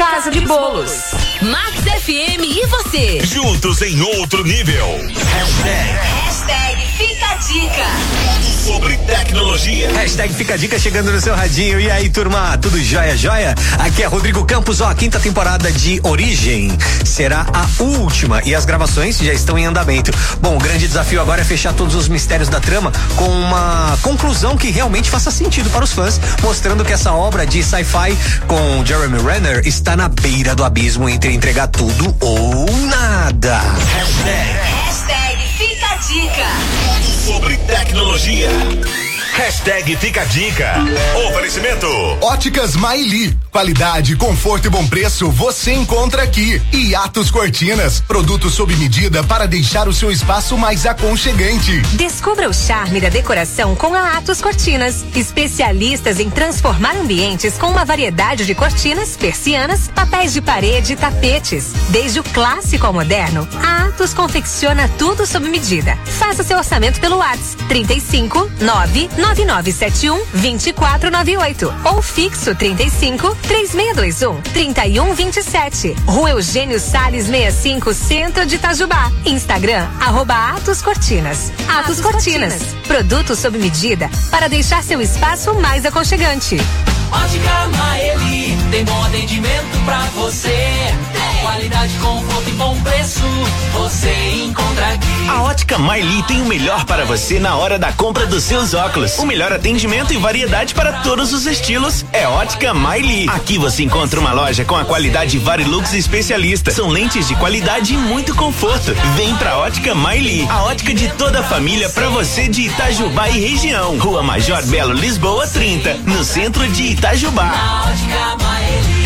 Casa de Bolos. Max FM e você. Juntos em outro nível. Hashtag Fica a Dica. Sobre tecnologia. Hashtag Fica a Dica chegando no seu radinho. E aí, turma, tudo jóia, jóia? Aqui é Rodrigo Campos, ó, a 5ª temporada de Origem será a última e as gravações já estão em andamento. Bom, o grande desafio agora é fechar todos os mistérios da trama com uma conclusão que realmente faça sentido para os fãs, mostrando que essa obra de sci-fi com Jeremy Renner está na beira do abismo entre entregar tudo ou nada. Hashtag Fica a Dica. Sobre tecnologia. Hashtag Fica a Dica. Oferecimento. Óticas Maili. Qualidade, conforto e bom preço você encontra aqui. E Atos Cortinas. Produtos sob medida para deixar o seu espaço mais aconchegante. Descubra o charme da decoração com a Atos Cortinas. Especialistas em transformar ambientes com uma variedade de cortinas, persianas, papéis de parede e tapetes. Desde o clássico ao moderno, a Atos confecciona tudo sob medida. Faça seu orçamento pelo WhatsApp 35 99971 2498 ou fixo 35 3621 3127. Rua Eugênio Salles 65, Centro de Itajubá. Instagram @Atos Cortinas. Atos Cortinas. Produtos sob medida para deixar seu espaço mais aconchegante. Ótica Maeli, tem bom atendimento pra você. Qualidade, conforto e bom preço, você encontra aqui. A Ótica Maeli tem o melhor para você na hora da compra dos seus óculos. O melhor atendimento e variedade para todos os estilos é Ótica Maeli. Aqui você encontra uma loja com a qualidade Varilux especialista. São lentes de qualidade e muito conforto. Vem pra Ótica Maeli, a ótica de toda a família pra você de Itajubá e região. Rua Major Belo, Lisboa 30, no centro de Itajubá. Na Ótica Maeli.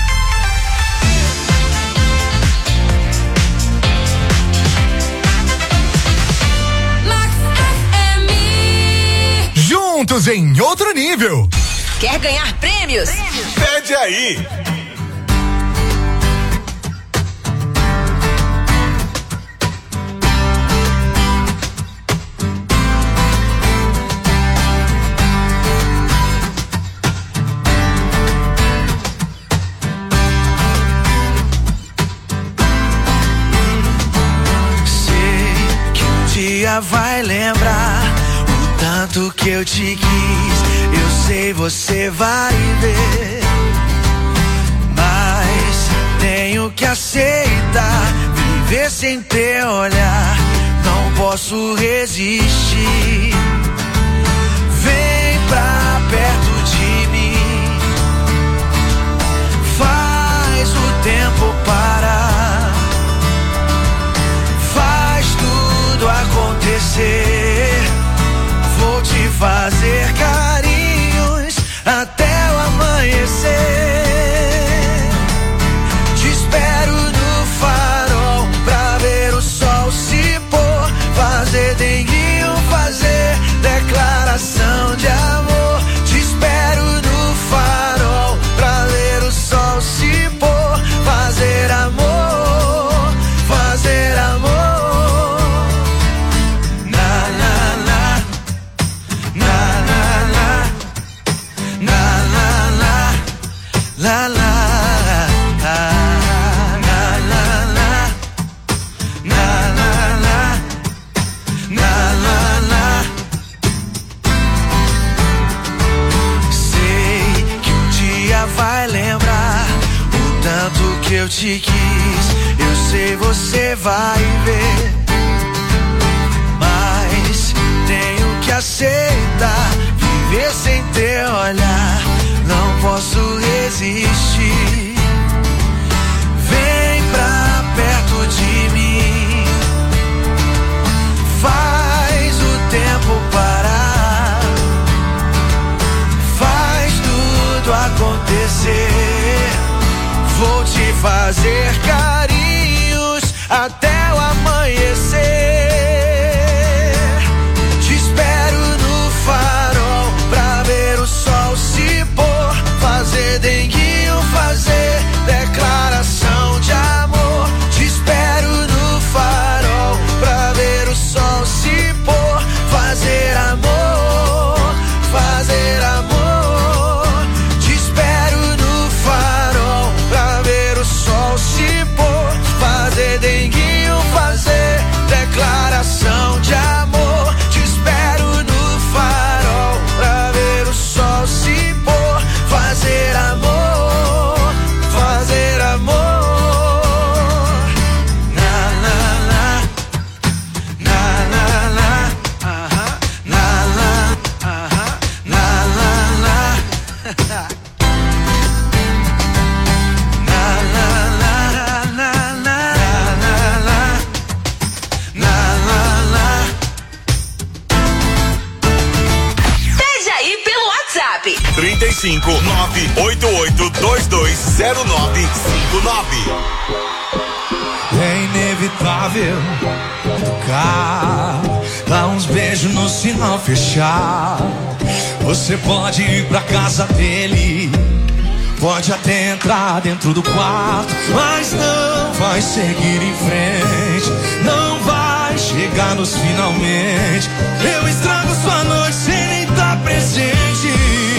Juntos em outro nível. Quer ganhar prêmios? Pede aí. Sei que um dia vai lembrar o tanto que eu te quis. Eu sei, você vai ver, mas tenho que aceitar viver sem teu olhar. Não posso resistir. Vem pra perto de mim, faz o tempo parar, faz tudo acontecer. Vou te fazer carinhos até o amanhecer. Te espero no farol pra ver o sol se pôr. Fazer denguinho, fazer declaração de amor. Te espero no farol pra ver o sol se pôr. Fazer amor, fazer amor. La la la la la la la la la. Sei que um dia vai lembrar o tanto que eu te quis. Eu sei, você vai ver, mas tenho que aceitar viver sem teu olhar. Não posso resistir. Vem pra perto de mim, faz o tempo parar, faz tudo acontecer. Vou te fazer carinhos até o amanhecer. Te espero no farol pra ver o sol se pôr. Fazer denguinho, fazer declaração de amor. Te espero no farol pra ver o sol se pôr. Fazer amor, fazer amor. Te espero no farol pra ver É inevitável tocar, dar uns beijos no sinal fechar. Você pode ir pra casa dele, pode até entrar dentro do quarto, mas não vai seguir em frente, não vai chegar nos finalmente. Eu estrago sua noite sem nem estar presente.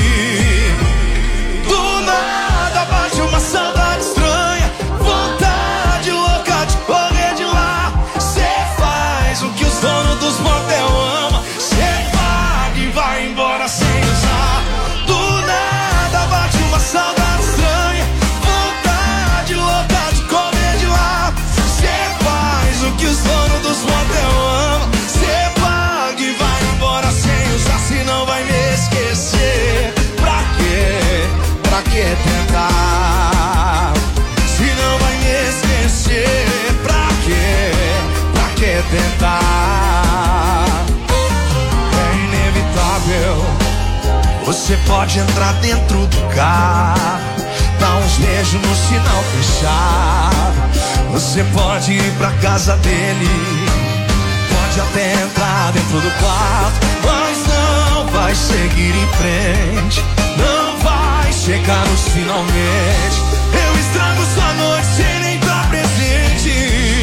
Do nada bate uma saudade estranha, vontade louca de correr de lá. Cê faz o que os donos dos motel amam, cê paga e vai embora sem usar. Do nada bate uma saudade estranha, vontade louca de correr de lá. Cê faz o que os donos dos motel amam, cê paga e vai embora sem usar. Se não vai me esquecer, pra quê? Pra que tentar? Se não vai me esquecer, pra quê? Pra que tentar? É inevitável. Você pode entrar dentro do carro, dar uns beijos no sinal fechado. Você pode ir pra casa dele, pode até entrar dentro do quarto, mas não vai seguir em frente, não vai chegar nos finalmente. Eu estrago sua noite sem nem estar presente.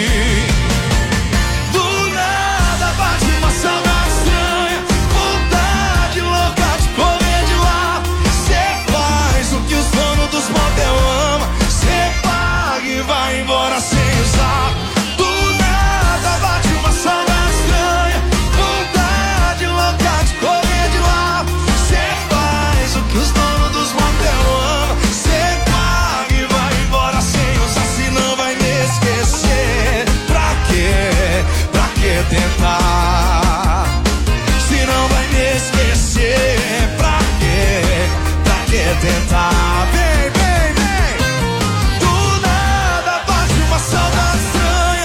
Do nada bate uma saudade estranha, vontade louca de correr de lá. Cê faz o que os donos dos motel amam, cê paga e vai embora sem usar. Do nada bate uma saudade estranha, vontade louca de correr de lá. Cê faz o que os donos dos motel amam, cê paga e vai embora sem usar. Se não vai me esquecer, pra quê? Pra que tentar? Se não vai me esquecer, pra quê? Pra que tentar? Vem, vem, vem. Do nada bate uma saudade estranha,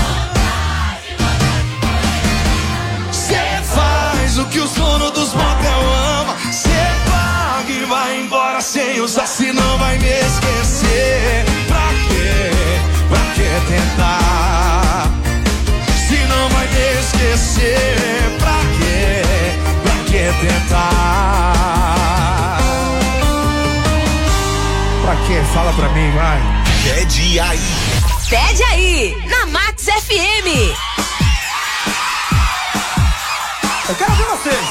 cê faz o que os donos dos motel amam, cê paga e vai embora sem usar. Se não vai me esquecer, pra quê? Pra que tentar? Se não vai me esquecer, pra quê? Pra que tentar? Pra quê? Fala pra mim, vai. Pede aí. Pede aí, na Max FM. Eu quero ver vocês.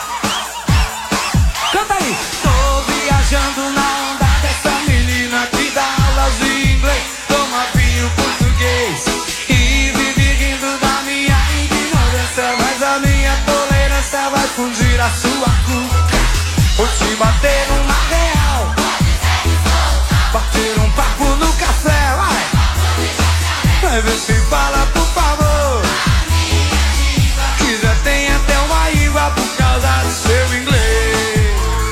Canta aí. Tô viajando na onda dessa menina que dá aulas de inglês, toma vinho português e vive rindo da minha ignorância. Mas a minha tolerância vai fundir a sua cuca. Vou te bater uma real, bater um papo no café, vai. Vai ver se fala, por favor. Quiser tem até uma íngua por causa do seu inglês.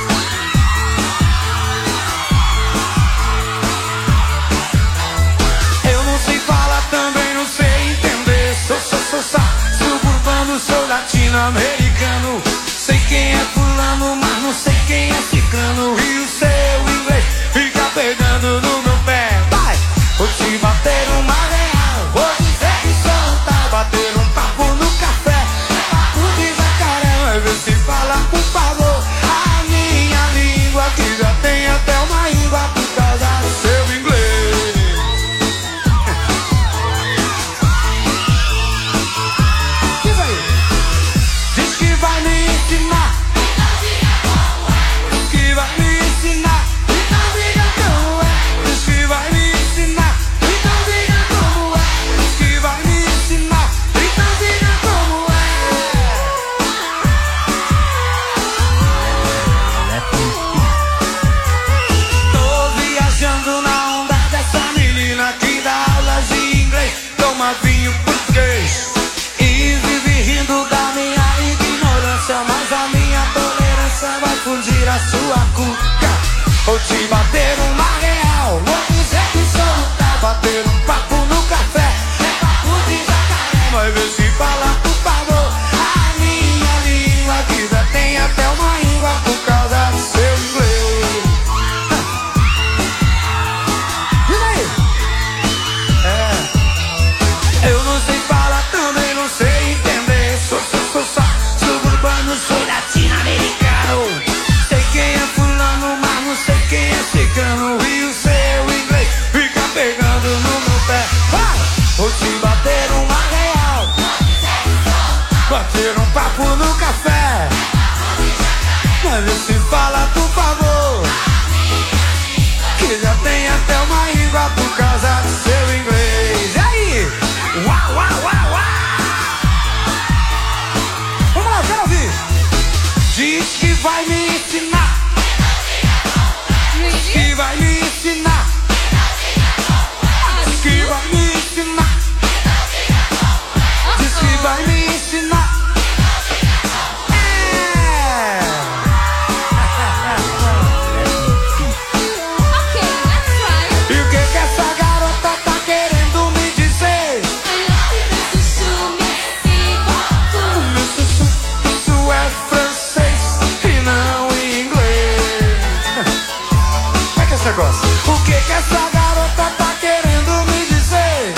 Eu não sei falar, também não sei entender. Sou suburbano, sou latino-americano. Sei quem é fulano, mas não sei quem é ciclano. E o seu inglês fica pegando no meu pé. Vai, vou te bater uma real, vou dizer que soltar, bater um papo no café, papo de jacaré. Vai ver se fala, por favor, a minha língua, que já tem até uma íngua por causa do seu inglês. Diz aí. Diz que vai me ensinar, diz que vai me ensinar, então diga como é. Diz que vai me ensinar, então diga como é. Diz que vai me ensinar, então diga como é. Tô viajando na onda dessa menina que dá aulas de inglês, toma vinho português e vive rindo da minha ignorância. Mas a minha tolerância vai fundir a sua cuca. Vou te bater uma real, vou dizer que soltar, bater um papo no café, é papo de jacaré. Vai ver se fala, por favor, a minha língua, que já tem até uma íngua por causa do seu inglês. é uma íngua por causa do seu inglês. E aí? Uau, uau, uau, uau! Vamos lá, eu quero ouvir. Diz que vai me ensinar. Diz que vai me ensinar. Diz que vai me ensinar. Diz que vai me ensinar. O que essa garota tá querendo me dizer?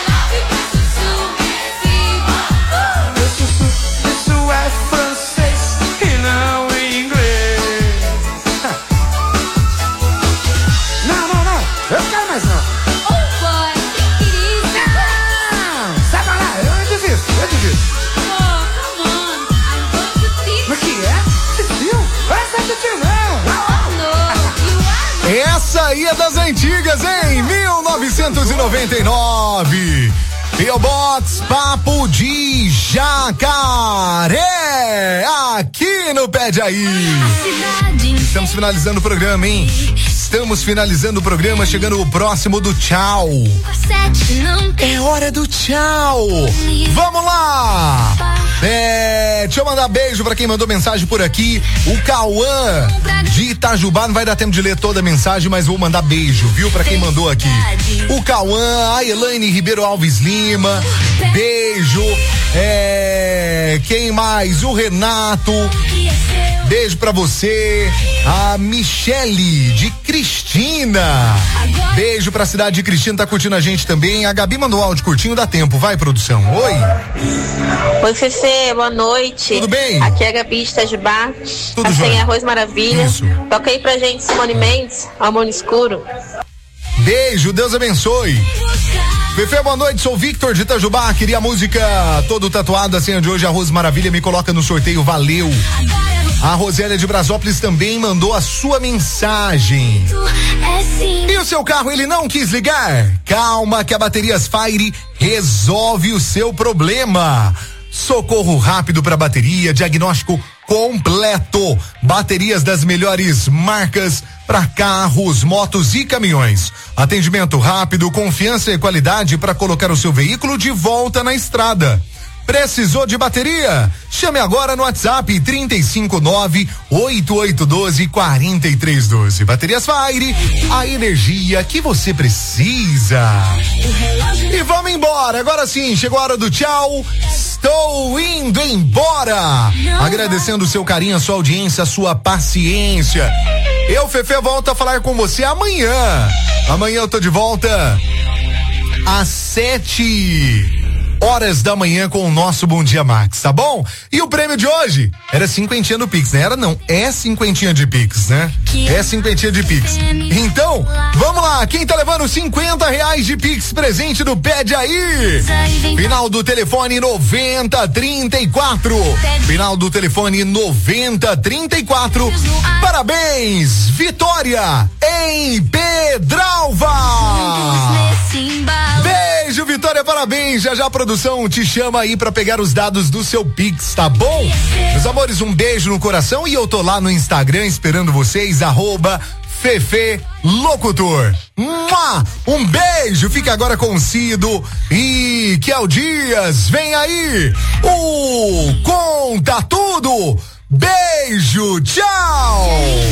Meu sussu, isso é francês e não em inglês. Não, não, não, eu quero mais não. Sai pra lá, eu desisto, eu desisto. Mas que é? Titio? Essa é titio não. Essa aí é das antigas, hein? 1999. P.O. Box Papo de Jacaré. Aqui no Pede Aí. Estamos finalizando o programa, hein? Estamos finalizando o programa, chegando o próximo do tchau. É hora do tchau. Vamos lá. Deixa eu mandar beijo pra quem mandou mensagem por aqui. O Cauã de Itajubá, não vai dar tempo de ler toda a mensagem, mas vou mandar beijo, viu? Pra quem mandou aqui. O Cauã, a Elaine Ribeiro Alves Lima, beijo. Quem mais? O Renato, beijo pra você. A Michele de Cristina, beijo pra cidade de Cristina, tá curtindo a gente também. A Gabi mandou um áudio curtinho, dá tempo, vai produção. Oi. Oi, Fefe, boa noite. Tudo bem? Aqui é a Gabi de Itajubá. Tudo Assim, jóia. Arroz Maravilha. Isso. Toca aí pra gente, Simone Mendes, Amor no Escuro. Beijo, Deus abençoe. Fefe, boa noite, sou o Victor de Itajubá, queria a música Todo Tatuado, a senha de hoje, Arroz Maravilha, me coloca no sorteio, valeu. A Rosélia de Brasópolis também mandou a sua mensagem. E o seu carro, ele não quis ligar? Calma que a Baterias Fire resolve o seu problema. Socorro rápido para bateria, diagnóstico completo. Baterias das melhores marcas para carros, motos e caminhões. Atendimento rápido, confiança e qualidade para colocar o seu veículo de volta na estrada. Precisou de bateria? Chame agora no WhatsApp 359-8812-4312. Baterias Fire, a energia que você precisa. E vamos embora, agora sim, chegou a hora do tchau. Estou indo embora. Agradecendo o seu carinho, a sua audiência, a sua paciência. Eu, Fefe, volto a falar com você amanhã. Amanhã eu tô de volta às 7h da manhã com o nosso Bom Dia Max, tá bom? E o prêmio de hoje era 50 do Pix, né? Era não, é 50 de Pix, né? É 50 de Pix. Então, vamos lá, quem tá levando R$50 de Pix presente do Pede Aí? Final do telefone 9034. Final do telefone 9034. Parabéns, Vitória em Pedralva. Beijo, Vitória, parabéns. Já já a produção te chama aí pra pegar os dados do seu Pix, tá bom? Meus amores, um beijo no coração e eu tô lá no Instagram esperando vocês, @Fefe Locutor. Um beijo, fica agora com o Cido e Kel Dias, vem aí o Conta Tudo. Beijo, tchau.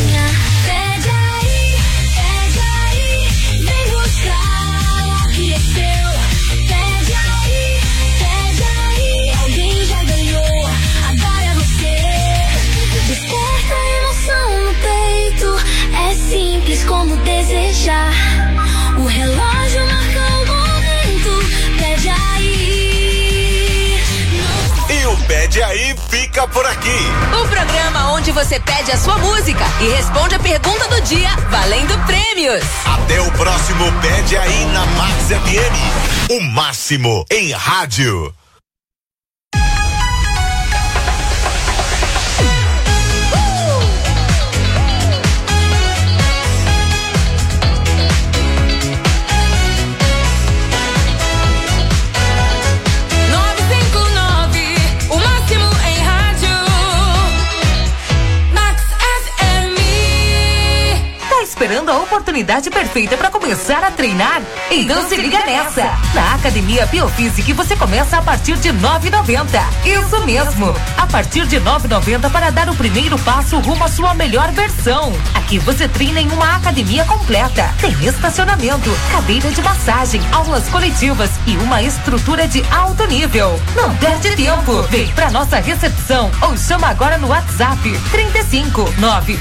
Simples como desejar. O relógio marca o momento. Pede Aí. E o Pede Aí fica por aqui. O programa onde você pede a sua música e responde a pergunta do dia, valendo prêmios. Até o próximo Pede Aí na Max FM. O máximo em rádio. oportunidade perfeita para começar a treinar? Então se liga nessa! Na Academia Biofísica você começa a partir de R$ 9,90. Isso mesmo! A partir de R$ 9,90 para dar o primeiro passo rumo à sua melhor versão. Aqui você treina em uma academia completa. Tem estacionamento, cadeira de massagem, aulas coletivas e uma estrutura de alto nível. Não perde tempo! Vem pra nossa recepção ou chama agora no WhatsApp 35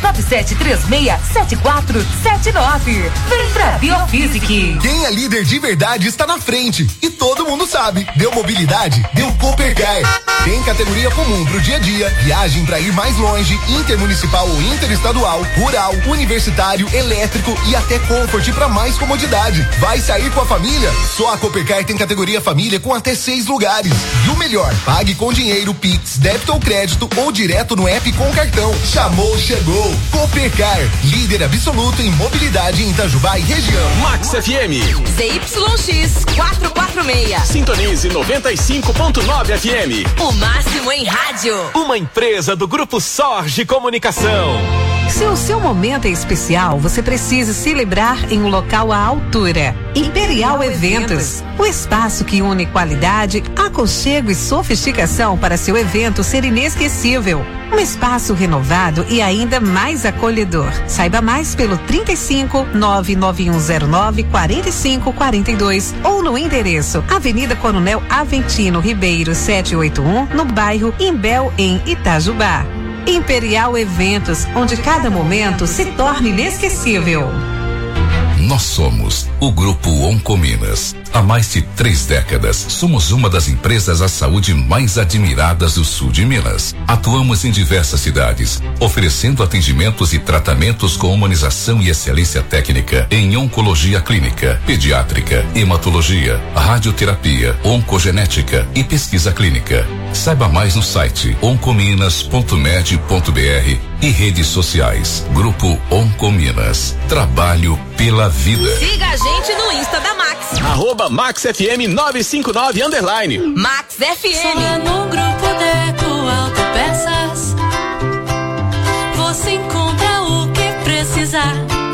99736 7479. Vem pra Biofísica. Quem é líder de verdade está na frente e todo mundo sabe. Deu mobilidade, deu Coopercar. Tem categoria comum pro dia a dia, viagem pra ir mais longe, intermunicipal ou interestadual, rural, universitário, elétrico e até Comfort pra mais comodidade. Vai sair com a família? Só a Coopercar tem categoria família com até 6 lugares. E o melhor, pague com dinheiro, Pix, débito ou crédito ou direto no app com cartão. Chamou, chegou. Coopercar, líder absoluto em mobilidade em Itajubá e região. Max FM. ZYX 446. Sintonize 95.9 FM. O máximo em rádio. Uma empresa do Grupo Sorge Comunicação. Se o seu momento é especial, você precisa celebrar em um local à altura. Imperial Eventos, o espaço que une qualidade, aconchego e sofisticação para seu evento ser inesquecível. Um espaço renovado e ainda mais acolhedor. Saiba mais pelo 35 99109 4542 ou no endereço Avenida Coronel Aventino Ribeiro 781, no bairro Imbel, em Itajubá. Imperial Eventos, onde cada momento se torna inesquecível. Nós somos o Grupo Oncominas. Há mais de 3 décadas, somos uma das empresas à saúde mais admiradas do sul de Minas. Atuamos em diversas cidades, oferecendo atendimentos e tratamentos com humanização e excelência técnica em oncologia clínica, pediátrica, hematologia, radioterapia, oncogenética e pesquisa clínica. Saiba mais no site oncominas.med.br e redes sociais. Grupo Oncominas. Trabalho pela vida. Siga a gente no Insta da Max. @Max FM 959 _ Max FM. Só no Grupo Deco Autopeças você encontra o que precisar.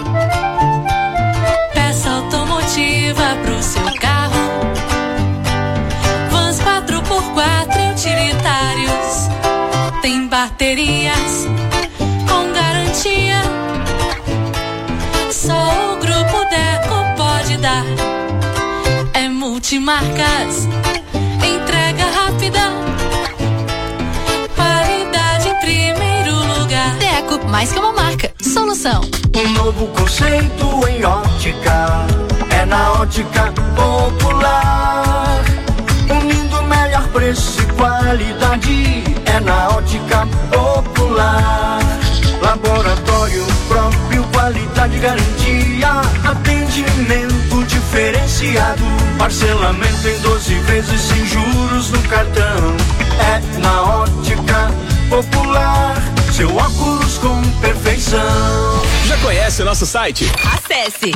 Peça automotiva pro seu carro, vans 4x4 utilitários, tem baterias com garantia. Só o Grupo Deco pode dar. É multimarcas, entrega rápida, qualidade em primeiro lugar. Deco, mais que uma marca, solução. Um novo conceito em ótica, é na Ótica Popular. Unindo melhor preço e qualidade, é na Ótica Popular. Laboratório próprio, qualidade, garantia, atendimento diferenciado, parcelamento em 12 vezes sem juros no cartão. É na Ótica Popular, seu óculos com perfeição. Já conhece o nosso site? Acesse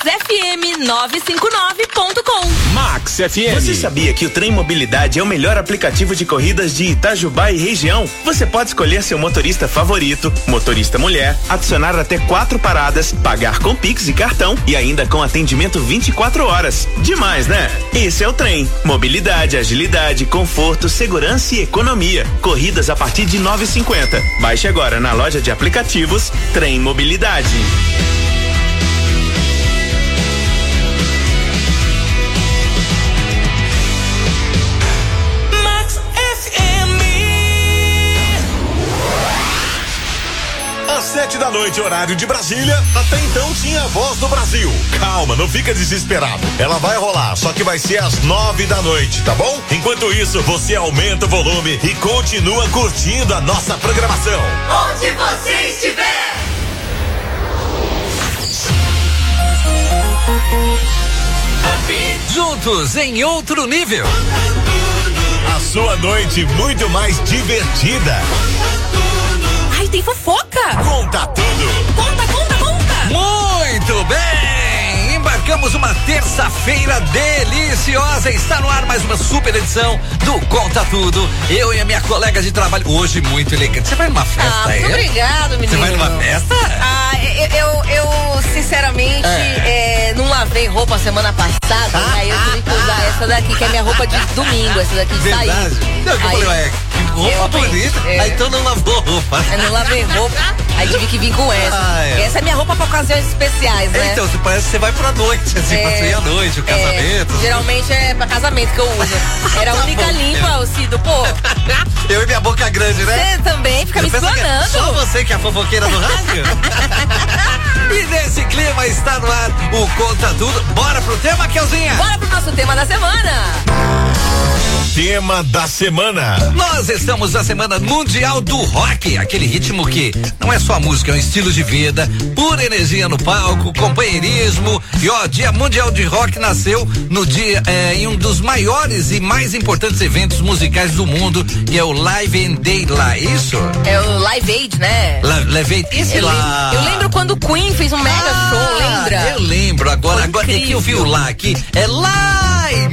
maxfm959.com. Max FM. Você sabia que o Trem Mobilidade é o melhor aplicativo de corridas de Itajubá e região? Você pode escolher seu motorista favorito, motorista mulher, adicionar até 4 paradas, pagar com Pix e cartão e ainda com atendimento 24 horas. Demais, né? Esse é o Trem. Mobilidade, agilidade, conforto, segurança e economia. Corridas a partir de R$ 9,50. Baixe agora na loja de aplicativos Trem Mobilidade. Max FM. Às 7h, horário de Brasília, até então tinha a Voz do Brasil. Calma, não fica desesperado. Ela vai rolar, só que vai ser às 9h, tá bom? Enquanto isso, você aumenta o volume e continua curtindo a nossa programação. Onde você estiver. Juntos em outro nível. A sua noite muito mais divertida. Ai, tem fofoca. Conta tudo. Conta. Muito bem! Embarcamos uma terça Terça-feira deliciosa, está no ar mais uma super edição do Conta Tudo. Eu e a minha colega de trabalho, hoje muito elegante. Você vai numa festa aí? Muito obrigado, menino. Você vai numa festa? Eu sinceramente, não lavei roupa semana passada, aí eu tive que usar essa daqui, que é minha roupa de domingo, essa daqui de sair. Verdade? Não, que eu falei, que roupa bonita. Aí então não lavou roupa. Eu não lavei roupa, aí tive que vir com essa. Essa é minha roupa pra ocasiões especiais, né? Então, parece que você vai pra noite, assim, pra sair à noite, o casamento. Geralmente é pra casamento que eu uso. Era a única limpa, ô Cido, pô. Eu e minha boca grande, né? Você também fica me explanando. Só você que é a fofoqueira do rádio? E nesse clima está no ar o Conta Tudo. Bora pro tema, Kelzinha? Bora pro nosso tema da semana. Tema da semana. Nós estamos na Semana Mundial do Rock, aquele ritmo que não é só música, é um estilo de vida, pura energia no palco, companheirismo. E ó, Dia Mundial de Rock nasceu no dia em um dos maiores e mais importantes eventos musicais do mundo, que é o Live and Daylight, isso? É o Live Aid, né? Live Aid, esse lá. Eu lembro quando o Queen fez um mega show, lembra? Eu lembro, agora é que eu vi o lá aqui, é lá em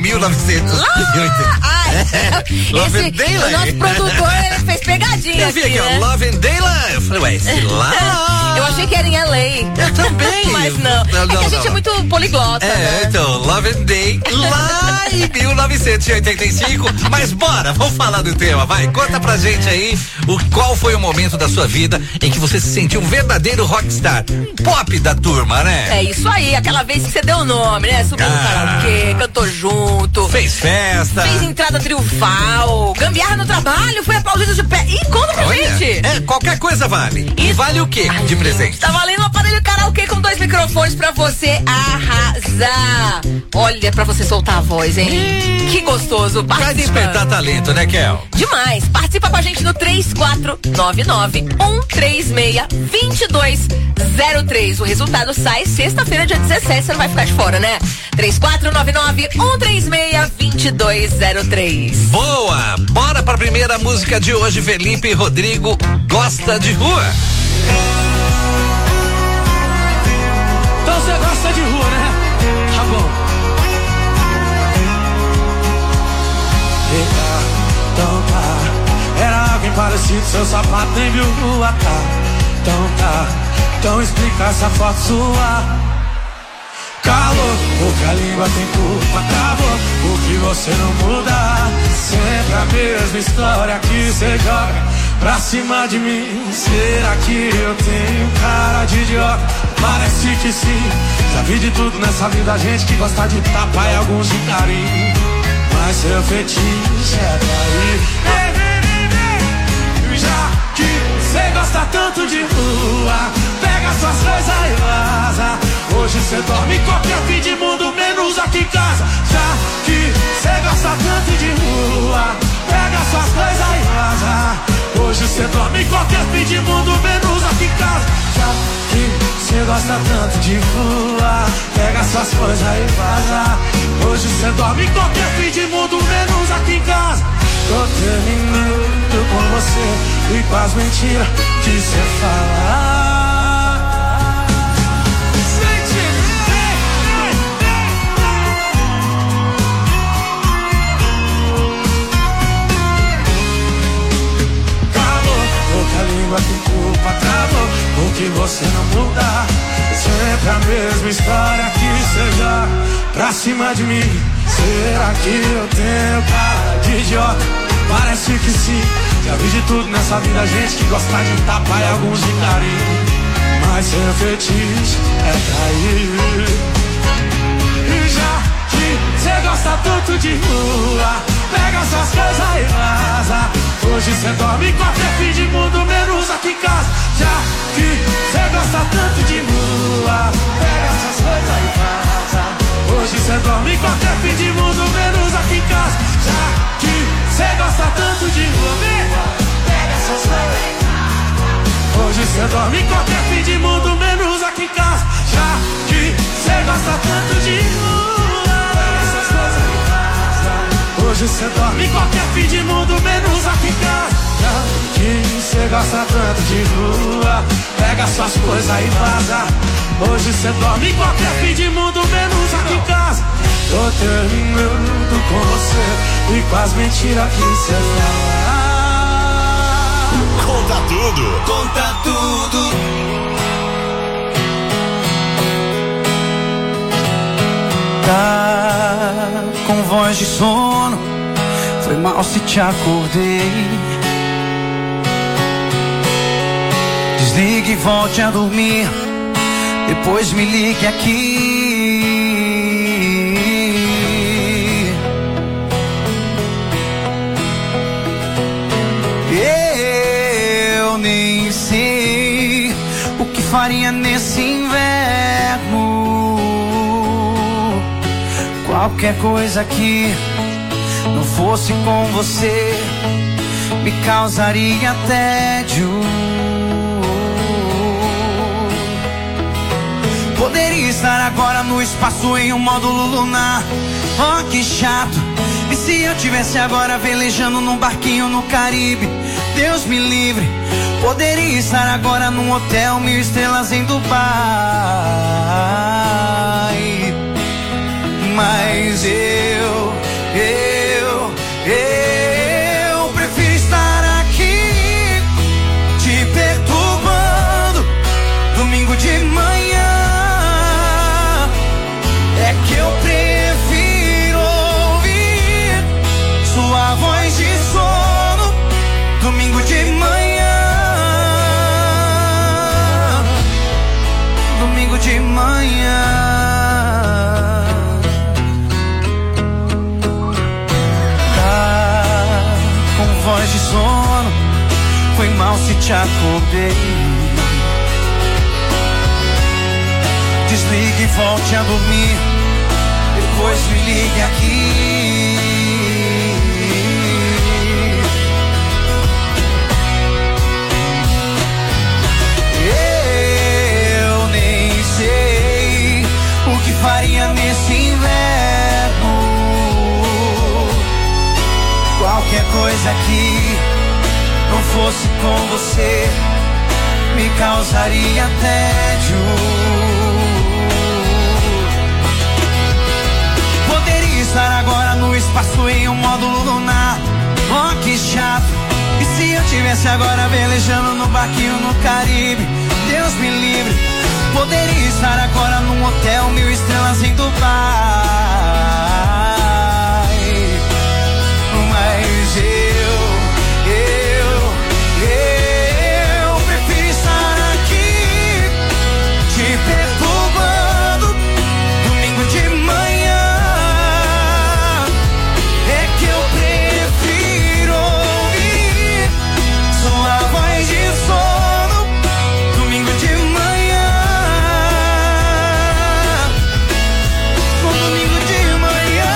1980. Love and Daylight. O nosso produtor ele fez pegadinha. Eu vi aqui, ó, Love and Daylight. Eu falei, ué, esse lá. Eu achei que era em LA. Eu também. Mas não. É que a gente é muito poliglota. Né? Então, Love and Day lá em 1985. Mas bora, vamos falar do tema, vai. Conta pra gente aí qual foi o momento da sua vida em que você se sentiu um verdadeiro rockstar. Pop da turma, né? É isso aí, aquela vez que você deu o nome, né? Subiu no karaokê, cantou junto. Fez festa. Fez entrada triunfal, gambiarra no trabalho, foi aplaudido de pé. E conta pra gente. Qualquer coisa vale. E vale o quê de presente? Tá valendo um aparelho karaokê com 2 microfones pra você arrasar. Olha, pra você soltar a voz, hein? Que gostoso. Participa. Vai despertar talento, né, Kel? Demais. Participa com a gente no 3499-136-2203. O resultado sai sexta-feira, dia 17. Você não vai ficar de fora, né? 3499-136-2203. Boa! Bora pra primeira música de hoje. Felipe Rodrigo gosta de rua. Então você gosta de rua, né? Tá bom. Eita, então tá. Era alguém parecido, seu sapato nem viu rua, tá? Então tá. Então explica essa foto sua. Calor, porque a língua tem culpa, acabou. O que você não muda, sempre a mesma história que você joga pra cima de mim. Será que eu tenho cara de idiota? Parece que sim. Já vi de tudo nessa vida, gente que gosta de tapa e alguns de carinho. Mas seu fetiche é trair. Já que você gosta tanto de rua, pega suas coisas e vaza. Hoje cê dorme em qualquer fim de mundo, menos aqui em casa. Já que cê gosta tanto de rua, pega suas coisas e vaza. Hoje cê dorme em qualquer fim de mundo, menos aqui em casa. Já que cê gosta tanto de rua, pega suas coisas e vaza. Hoje cê dorme em qualquer fim de mundo, menos aqui em casa. Tô terminando com você e com as mentiras que cê fala. A língua tem culpa, acabou. O que você não muda, sempre a mesma história que seja pra cima de mim. Será que eu tenho cara de idiota? Parece que sim. Já vi de tudo nessa vida, gente que gosta de tapa e alguns de carinho. Mas seu fetiche é trair. E já que cê gosta tanto de rua, pega suas coisas e vaza. Hoje cê dorme em qualquer fim de mundo, menos aqui em casa. Já que cê gosta tanto de rua, pega suas coisas e vaza. Hoje cê dorme em qualquer fim de mundo, menos aqui em casa. Já que cê gosta tanto de rua, pega suas coisas e vaza. Hoje cê dorme em qualquer fim de mundo, menos aqui em casa. Já que cê gosta tanto de rua, pega suas coisas e vaza. Hoje cê dorme em qualquer fim de mundo, menos aqui em casa. Já que cê gosta tanto de rua, pega suas coisas e vaza. Hoje cê dorme em qualquer fim de mundo, menos aqui em casa. terminando com você e com as mentiras que você fala. Conta tudo. Conta tudo. Tá com voz de sono, foi mal se te acordei. Desligue e volte a dormir, depois me ligue aqui. Eu nem sei o que faria nesse inverno. Qualquer coisa que não fosse com você me causaria tédio. Poderia estar agora no espaço em um módulo lunar. Oh, que chato. E se eu tivesse agora velejando num barquinho no Caribe? Deus me livre. Poderia estar agora num hotel 1000 estrelas em Dubai. Mas eu prefiro estar aqui te perturbando domingo de manhã. É que eu prefiro ouvir sua voz de sono domingo de manhã. Domingo de manhã. Voz de sono, foi mal se te acordei. Desligue e volte a dormir, depois me ligue aqui. Eu nem sei o que faria nesse inverno. Qualquer coisa que não fosse com você me causaria tédio. Poderia estar agora no espaço em um módulo lunar. Oh, que chato. E se eu tivesse agora velejando no barquinho no Caribe? Deus me livre. Poderia estar agora num hotel 1000 estrelas em Dubai. Mas eu prefiro estar aqui te perturbando domingo de manhã. É que eu prefiro ouvir sua voz de sono domingo de manhã. Domingo de manhã.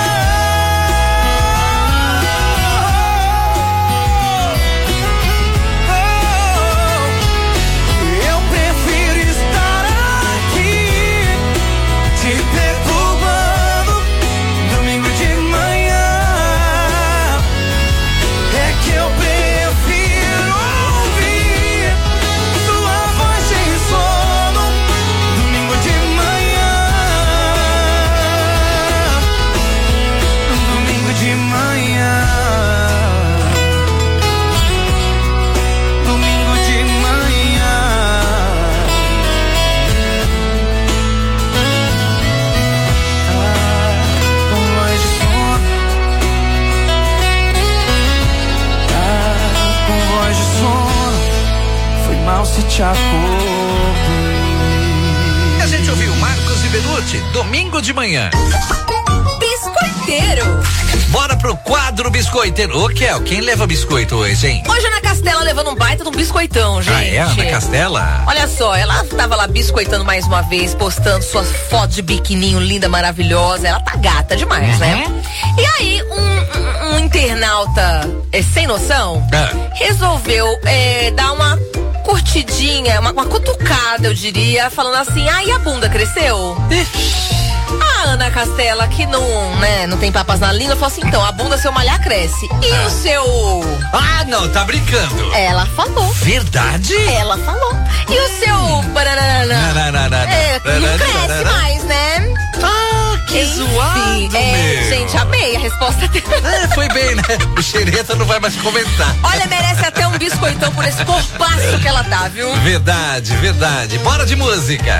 Se te acordei. A gente ouviu Marcos e Benucci, domingo de manhã. Biscoiteiro. Bora pro quadro biscoiteiro. Ô, Kel, quem leva biscoito hoje, hein? Hoje a Ana Castela levando um baita de um biscoitão, gente. Ah, é? Ana Castela? Olha só, ela tava lá biscoitando mais uma vez, postando suas fotos de biquininho linda, maravilhosa. Ela tá gata demais, né? E aí, um internauta sem noção resolveu dar uma curtidinha, uma cutucada, eu diria, falando assim, e a bunda cresceu? A Ana Castela, que não tem papas na língua, falou assim, então, a bunda, se eu malhar, cresce. E o seu... Ah, não, tá brincando. Ela falou. Verdade? Ela falou. E o seu... Não cresce mais, né? Ah, Que zoado, gente, amei a resposta dele. Foi bem, né? O Xereta não vai mais comentar. Olha, merece até um biscoitão por esse corpaço que ela tá, viu? Verdade, verdade. Bora de música.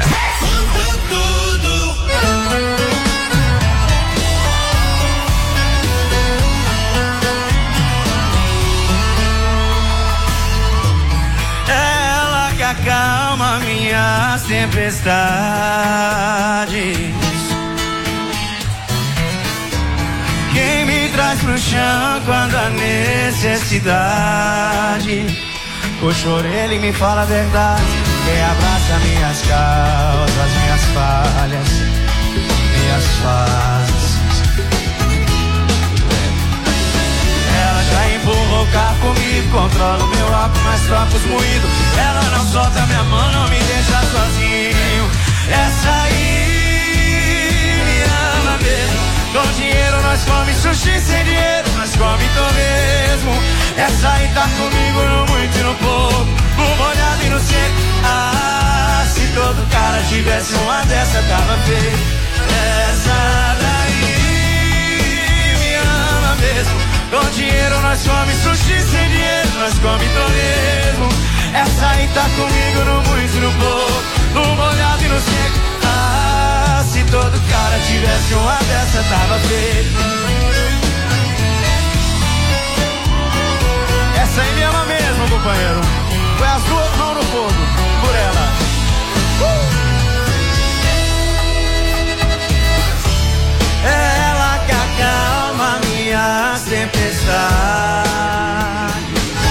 Ela que acalma minhas tempestades, quem me traz pro chão quando há necessidade. Puxa a orelha e me fala a verdade, quem abraça minhas causas, minhas falhas, minhas fases. Ela já empurrou o carro comigo, controla o meu álcool, mas troca os moídos. Ela não solta minha mão, não me deixa sozinho. Essa aí me ama mesmo. Com dinheiro nós come sushi, sem dinheiro nós come torresmo. Essa aí tá comigo no muito e no pouco, no molhado e no seco. Ah, se todo cara tivesse uma dessa tava feio. Essa daí me ama mesmo. Com dinheiro nós come sushi, sem dinheiro nós come torresmo. Essa aí tá comigo no muito e no pouco, no molhado e no seco. Ah, se todo cara tivesse uma dessa tava feio. Essa aí me ama mesmo, companheiro. Foi as duas mãos no fogo por ela. Ela que acalma minhas tempestades,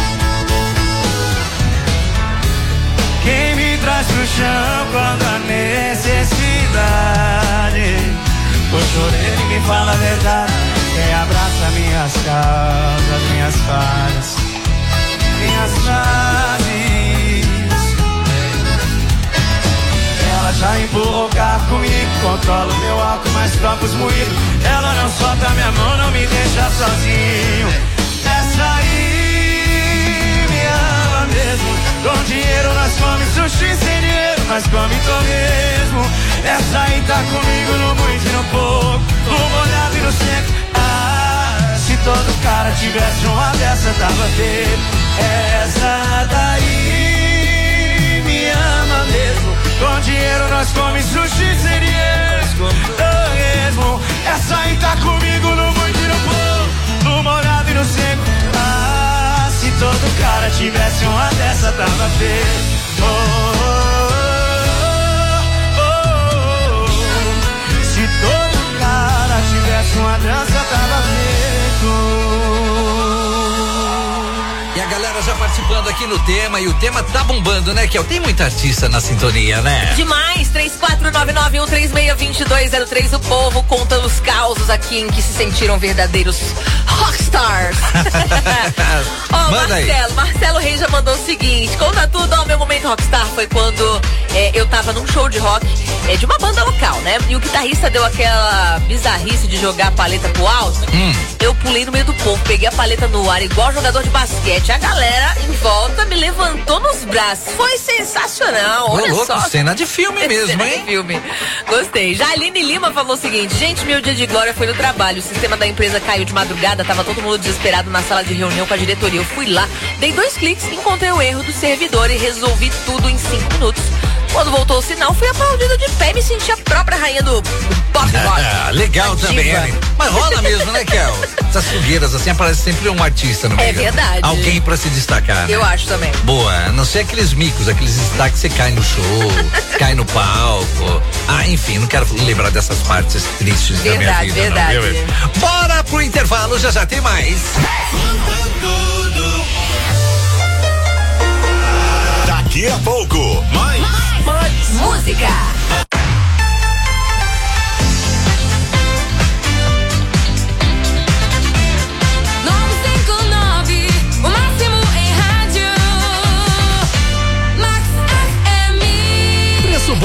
quem me traz pro chão quando há necessidade. Puxa a orelha e me fala a verdade, quem abraça minhas causas, minhas falhas, minhas frases. Ela já empurrou o carro comigo, controla o meu álcool, mas troca os moídos. Ela não solta minha mão, não me deixa sozinho. Essa aí me ama mesmo. Com dinheiro nós come sushi, sem dinheiro nós come torresmo. Essa aí tá comigo no muito e no pouco, no molhado e no seco. Ah, se todo cara tivesse uma dessa tava feio. Essa daí me ama mesmo. Com dinheiro nós come sushi, sem dinheiro torresmo. Essa aí tá comigo no muito e no pouco, no molhado e no seco. Ah, se todo cara tivesse uma dessa tava feio. Oh, oh, oh, oh. Se todo cara tivesse uma dança tava feito. E a galera já participando aqui no tema, e o tema tá bombando, né, Kel? Tem muita artista na sintonia, né? Demais, 3499136203. O povo conta os causos aqui em que se sentiram verdadeiros rockstars. Ó, Marcelo Reis já mandou o seguinte: conta tudo, ó, meu momento rockstar foi quando eu tava num show de rock de uma banda local, né? E o guitarrista deu aquela bizarrice de jogar a paleta pro alto. Eu pulei no meio do povo, peguei a paleta no ar igual jogador de basquete. A galera em volta me levantou nos braços. Foi sensacional, olha louco, só. Cena de filme mesmo, cena hein? De filme. Gostei. Já a Aline Lima falou o seguinte: gente, meu dia de glória foi no trabalho. O sistema da empresa caiu de madrugada, tava todo mundo desesperado na sala de reunião com a diretoria. Eu fui lá, dei 2 cliques, encontrei o erro do servidor e resolvi tudo em 5 minutos. Quando voltou o sinal, fui aplaudida de pé e me senti a própria rainha do pop rock. Legal também, Ellen. Mas rola mesmo, né, Kel? Essas fogueiras assim, aparece sempre um artista no meio. É verdade. Alguém pra se destacar, né? Eu acho também. Boa, a não ser aqueles micos, aqueles destaques que você cai no show, cai no palco. Ah, enfim, não quero lembrar dessas partes tristes da minha vida. Verdade. Não. Bora pro intervalo, já tem mais. Daqui a pouco, mais música.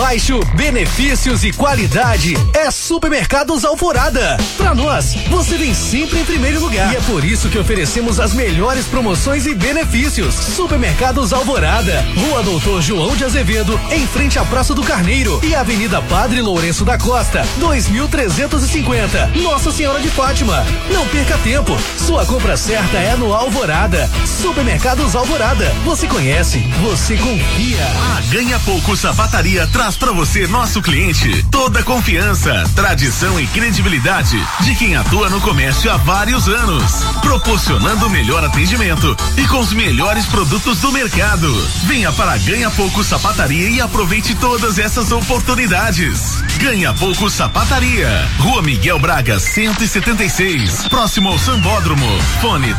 baixo, benefícios e qualidade é Supermercados Alvorada. Pra nós, você vem sempre em primeiro lugar. E é por isso que oferecemos as melhores promoções e benefícios. Supermercados Alvorada, Rua Doutor João de Azevedo, em frente à Praça do Carneiro e Avenida Padre Lourenço da Costa, 2350, Nossa Senhora de Fátima. Não perca tempo, sua compra certa é no Alvorada. Supermercados Alvorada, você conhece, você confia. A Ganha Pouco Sapataria traz pra você, nosso cliente, toda a confiança, tradição e credibilidade de quem atua no comércio há vários anos, proporcionando o melhor atendimento e com os melhores produtos do mercado. Venha para a Ganha Pouco Sapataria e aproveite todas essas oportunidades. Ganha Pouco Sapataria, Rua Miguel Braga 176, próximo ao Sambódromo. Fone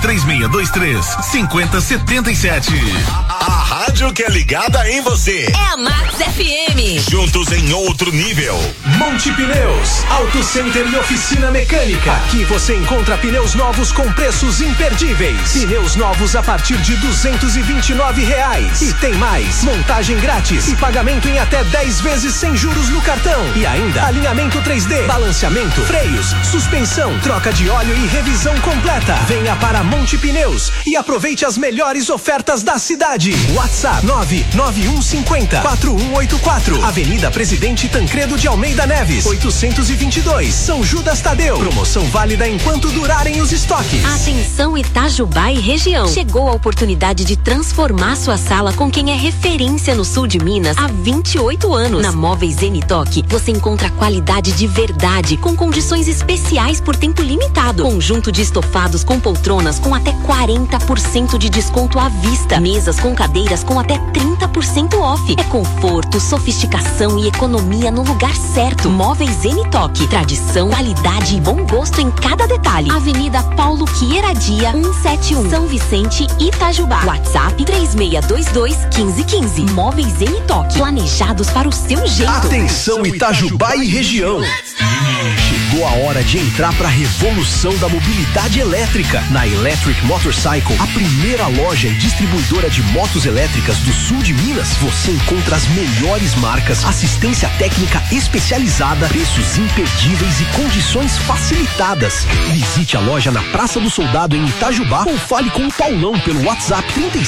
3623-5077. A rádio que é ligada em você. É a Max FM. Juntos em outro nível. Monte Pneus, Auto Center e oficina mecânica. Aqui você encontra pneus novos com preços imperdíveis. Pneus novos a partir de R$229. E tem mais, montagem grátis e pagamento em até 10 vezes sem juros no cartão. E ainda, alinhamento 3D, balanceamento, freios, suspensão, troca de óleo e revisão completa. Venha para Monte Pneus e aproveite as melhores ofertas da cidade. WhatsApp 99150-4184. Avenida Presidente Tancredo de Almeida Neves, 822, São Judas Tadeu. Promoção válida enquanto durarem os estoques. Atenção Itajubá e região. Chegou a oportunidade de transformar sua sala com quem é referência no sul de Minas há 28 anos. Na Móveis Zenitoc, você encontra qualidade de verdade, com condições especiais por tempo limitado. Conjunto de estofados com poltronas com até 40% de desconto à vista. Mesas com cadeiras com até 30% off. É conforto, sofisticação e economia no lugar certo. Móveis Zenitoc, tradição, qualidade e bom gosto em cada detalhe. Avenida Paulo Quieradia, 171, São Vicente, Itajubá. WhatsApp 3622-1515. Móveis Zenitoc, planejados para o seu jeito. Atenção Itajubá e região. Chegou a hora de entrar para a revolução da mobilidade elétrica. Na Electric Motorcycle, a primeira loja e distribuidora de motos elétricas do sul de Minas, você encontra as melhores marcas, assistência técnica especializada, preços imperdíveis e condições facilitadas. Visite a loja na Praça do Soldado em Itajubá ou fale com o Paulão pelo WhatsApp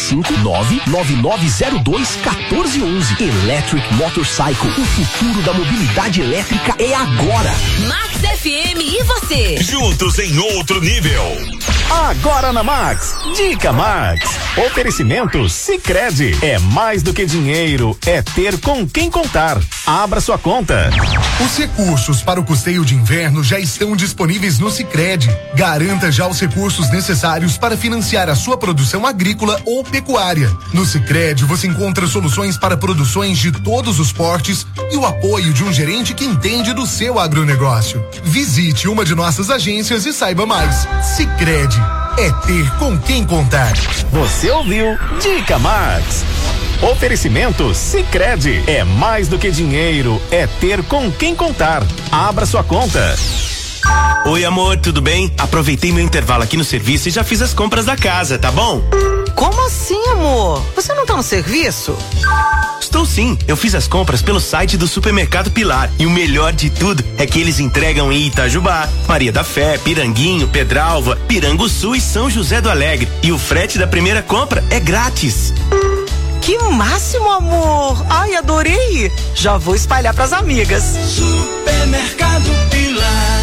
35-99902-1411. Electric Motorcycle, o futuro da mobilidade elétrica é agora. Max FM e você. Juntos em outro nível. Agora na Max, Dica Max. Oferecimento Sicredi. É mais do que dinheiro, é ter com quem contar. Abra sua conta. Os recursos para o custeio de inverno já estão disponíveis no Sicredi. Garanta já os recursos necessários para financiar a sua produção agrícola ou pecuária. No Sicredi você encontra soluções para produções de todos os portes e o apoio de um gerente que entende do seu agronegócio. Visite uma de nossas agências e saiba mais. Sicredi é ter com quem contar. Você ouviu Dica Max. Oferecimento Sicredi. É mais do que dinheiro, é ter com quem contar. Abra sua conta. Oi, amor, tudo bem? Aproveitei meu intervalo aqui no serviço e já fiz as compras da casa, tá bom? Como assim, amor? Você não tá no serviço? Estou sim, eu fiz as compras pelo site do Supermercado Pilar e o melhor de tudo é que eles entregam em Itajubá, Maria da Fé, Piranguinho, Pedralva, Piranguçu e São José do Alegre. E o frete da primeira compra é grátis. Que máximo, amor! Ai, adorei! Já vou espalhar pras amigas. Supermercado Pilar.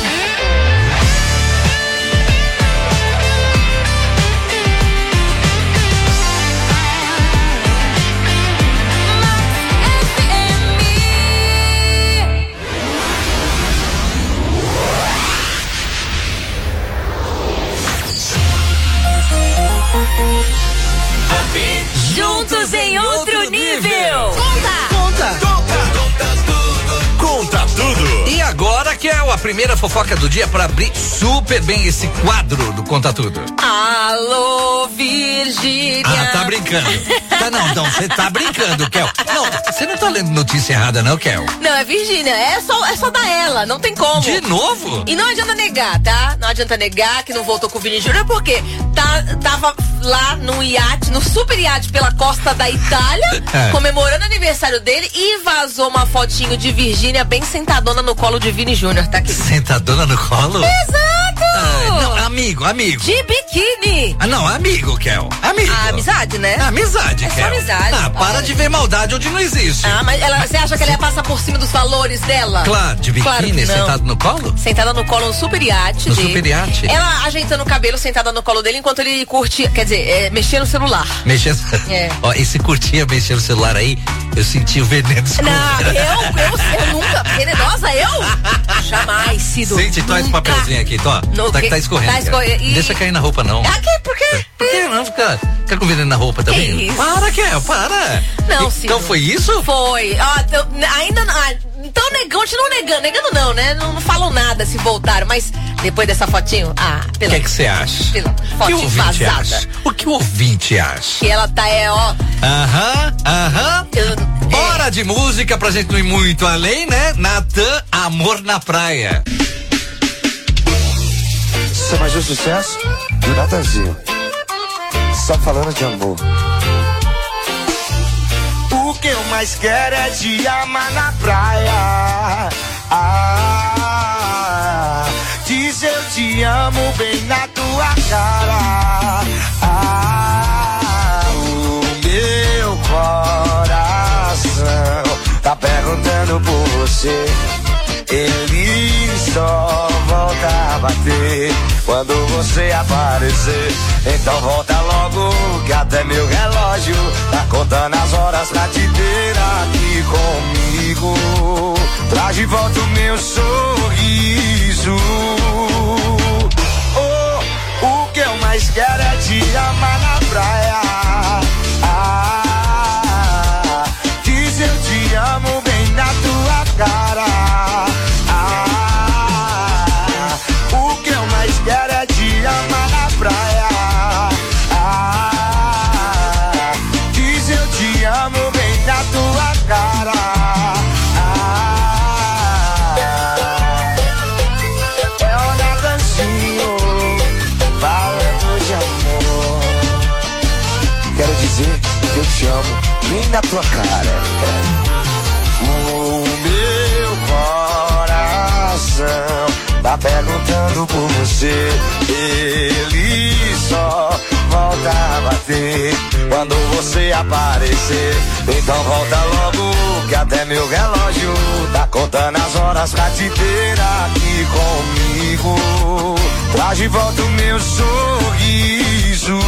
Juntos em outro nível. Conta tudo. E agora que é a primeira fofoca do dia para abrir super bem esse quadro do Conta Tudo. Alô, Virgínia. Ah, tá brincando. Não, você tá brincando, Kel. Não, você não tá lendo notícia errada não, Kel? Não, é Virgínia, é só da ela, não tem como. De novo? E não adianta negar, tá? Não adianta negar que não voltou com o Vini Júnior, porque tava lá no iate, no super iate pela costa da Itália, comemorando o aniversário dele e vazou uma fotinho de Virgínia bem sentadona no colo de Vini Júnior, tá aqui. Sentadona no colo? Exato! Não, amigo. De biquíni. Não, amigo, Kel. Amigo. Amizade, né? Amizade, é Kel. Só amizade. Para de ver maldade onde não existe. Mas você acha que ela ia passar por cima dos valores dela? Claro, de biquíni, sentado no colo? Sentada no colo, no super iate. Super iate? Ela ajeitando o cabelo, sentada no colo dele, enquanto ele curte, quer dizer, mexia no celular. Ó, esse curtia mexer no celular aí, eu senti o veneno escuro. Eu nunca. Venenosa, eu? Jamais, Cido. Sente, tó esse papelzinho aqui, tó. Tá escorrendo. Deixa cair na roupa, não. Por quê? Por que não? Fica com veneno na roupa também? Que isso? Para, Kel, para. Não, Cido. Então foi isso? Foi. Ainda não. Então negando não, né? Não falam nada se voltaram, mas depois dessa fotinho, o que você acha? Fotinho vazada. O que o ouvinte acha? Que ela tá, Hora de música pra gente não ir muito além, né? Natan, Amor na Praia. Isso é mais um sucesso do Natanzinho. Só falando de amor. O que eu mais quero é te amar na praia. Diz eu te amo bem na tua cara. O meu coração tá perguntando por você. Ele só volta a bater quando você aparecer. Então volta logo que até meu relógio tá contando as horas pra te ter aqui comigo. Traz de volta o meu sorriso. O que eu mais quero é te amar na praia. Diz eu te amo bem na tua cara. O que eu mais quero é te amar na praia. Diz eu te amo bem na tua cara. É o Natanzinho falando de amor. Quero dizer que eu te amo bem na tua cara. O meu coração tá perguntando por você. Ele só volta a bater quando você aparecer. Então volta logo que até meu relógio tá contando as horas pra te ter aqui comigo. Traz de volta o meu sorriso.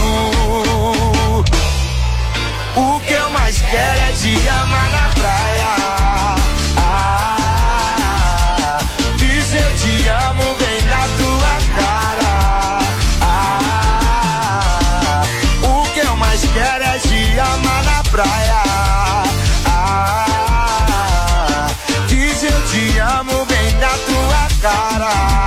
O que eu mais quero é te amar na praia. Diz eu te amo bem na tua cara. O que eu mais quero é te amar na praia. Diz eu te amo bem na tua cara.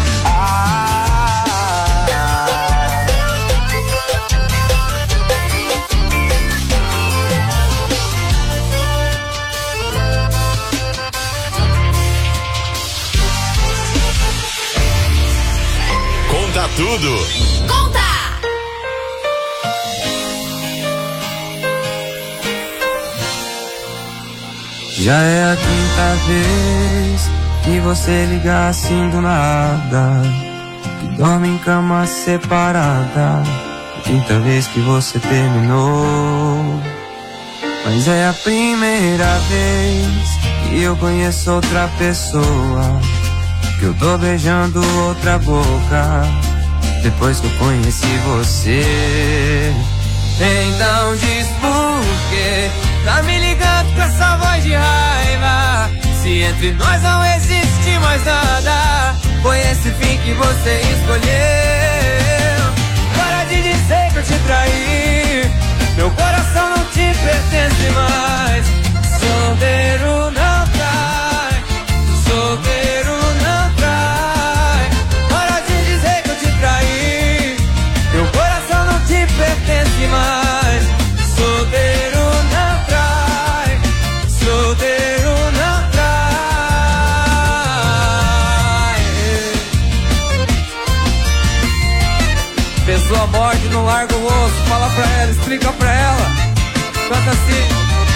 Conta tudo. Conta! Já é a quinta vez que você liga assim do nada, que dorme em cama separada. A quinta vez que você terminou. Mas é a primeira vez que eu conheço outra pessoa, que eu tô beijando outra boca depois que eu conheci você. Então diz por quê tá me ligando com essa voz de raiva, se entre nós não existe mais nada. Foi esse fim que você escolheu. Para de dizer que eu te traí, meu coração não te pertence mais. Solteiro não trai, solteiro não trai. Para de dizer que eu te traí, meu coração não te pertence mais. Solteiro não trai, solteiro não trai. sua morte, não larga o osso. Fala pra ela, explica pra ela. Canta assim.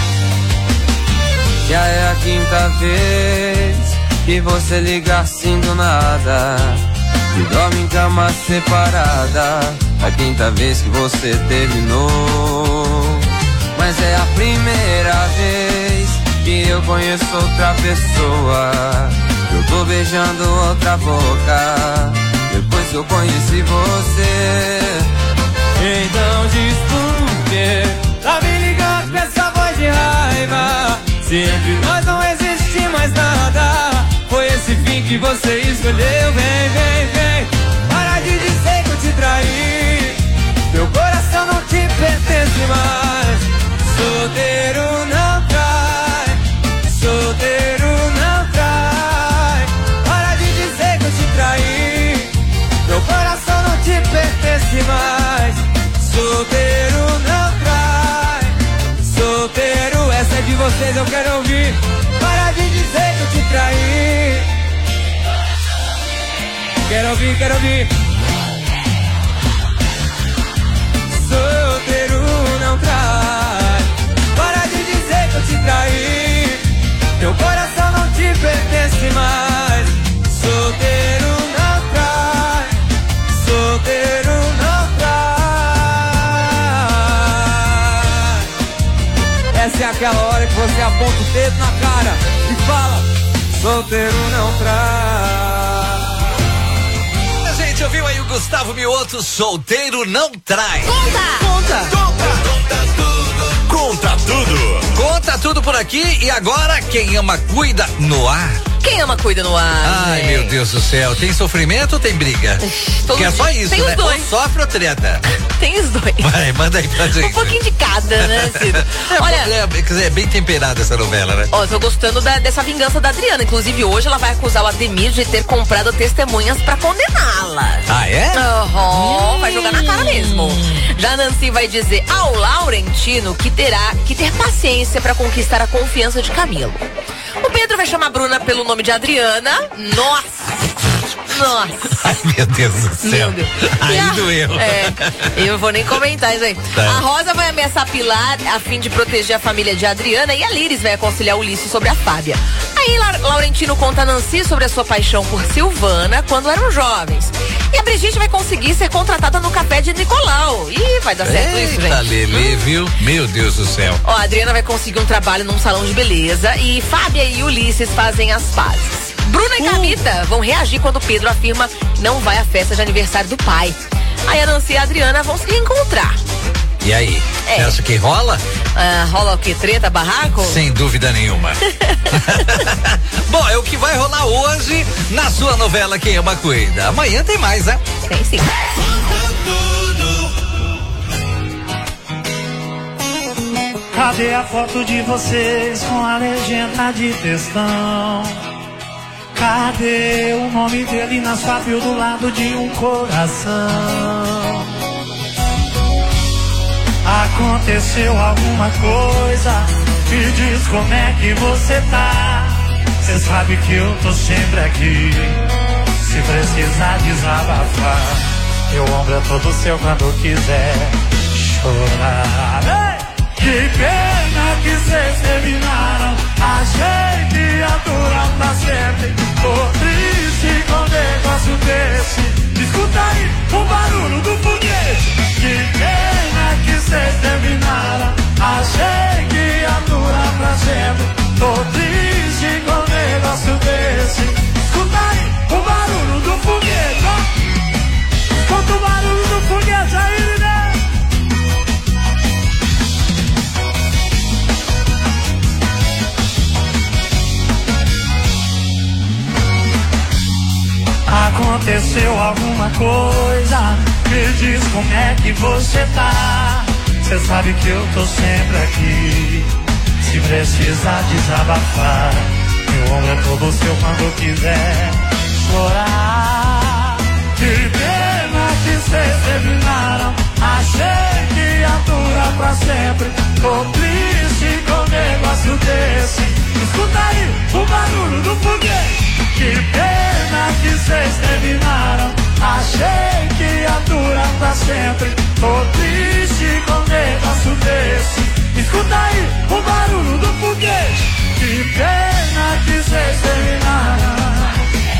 Já é a quinta vez que você liga assim do nada e dorme em cama separada. A quinta vez que você terminou. Mas é a primeira vez que eu conheço outra pessoa. Eu tô beijando outra boca depois que eu conheci você. Então diz por quê tá me ligando com essa voz de raiva, se entre nós não existe mais nada. Foi esse fim que você escolheu. Vem, vem, vem, para de dizer que eu te traí. Meu coração não te pertence mais. Solteiro não trai, solteiro não trai. Para de dizer que eu te traí. Meu coração não te pertence mais. Solteiro não trai, solteiro, essa é de vocês, eu quero ouvir. Para de dizer que eu te traí. Quero ouvir, quero ouvir. Solteiro não trai. Para de dizer que eu te traí. Teu coração não te pertence mais. Solteiro não trai. Solteiro não trai. Essa é aquela hora que você aponta o dedo na cara e fala: solteiro não trai. A gente ouviu aí o Gustavo Mioto, solteiro não trai. Conta tudo. Conta tudo por aqui. E agora, quem ama cuida no ar. Quem ama cuida no ar. Ai, meu Deus do céu. Tem sofrimento ou tem briga? Que é só isso, tem né? Os dois. Ou sofre ou treta? Tem os dois. Vai, manda aí pra gente. Um pouquinho de cada, né, Cida? Olha, é bem temperada essa novela, né? Ó, tô gostando dessa vingança da Adriana. Inclusive, hoje ela vai acusar o Ademir de ter comprado testemunhas pra condená-la. Ah, é? Vai jogar na cara mesmo. Já Nancy vai dizer ao Laurentino que terá que ter paciência pra conquistar a confiança de Camilo. O Pedro vai chamar a Bruna pelo nome de Adriana. Nossa! Ai, meu Deus do céu. Aí doeu. Eu vou nem comentar isso aí. Tá. A Rosa vai ameaçar Pilar a fim de proteger a família de Adriana e a Liris vai aconselhar Ulisses sobre a Fábia. Aí Laurentino conta a Nancy sobre a sua paixão por Silvana quando eram jovens. E a Brigitte vai conseguir ser contratada no café de Nicolau. Ih, vai dar certo isso, gente. Lelê, viu? Meu Deus do céu. Ó, a Adriana vai conseguir um trabalho num salão de beleza e Fábia e Ulisses fazem as pazes. Bruna e Camita vão reagir quando Pedro afirma que não vai à festa de aniversário do pai. Aí a Nancy e a Adriana vão se reencontrar. E aí? Você acha que rola? Rola o quê? Treta, barraco? Sem dúvida nenhuma. Bom, é o que vai rolar hoje na sua novela Quem Ama Cuida. Amanhã tem mais, né? Tem sim. Cadê a foto de vocês com a legenda de textão? Cadê o nome dele na sua bio do lado de um coração? Aconteceu alguma coisa? Me diz como é que você tá. Cê sabe que eu tô sempre aqui. Se precisar desabafar, meu ombro é todo seu quando quiser chorar. Ei! Que pena que cês terminaram. Achei que ia durar pra sempre. Tô triste com um negócio desse. Escuta aí o barulho do foguete. Que pena que cês terminaram. Achei que ia durar pra sempre. Tô triste com um negócio desse. Escuta aí o barulho do foguete. Escuta o barulho do foguete aí, né? Aconteceu alguma coisa? Me diz como é que você tá. Cê sabe que eu tô sempre aqui. Se precisar desabafar, meu ombro é todo seu quando quiser chorar. Que pena que cês terminaram. Achei que ia durar pra sempre. Tô triste com um negócio desse. Escuta aí o barulho do foguete. Que pena que cês terminaram. Achei que ia durar pra sempre. Tô triste com um negócio desse. Escuta aí o barulho do foguete. Que pena que cês terminaram.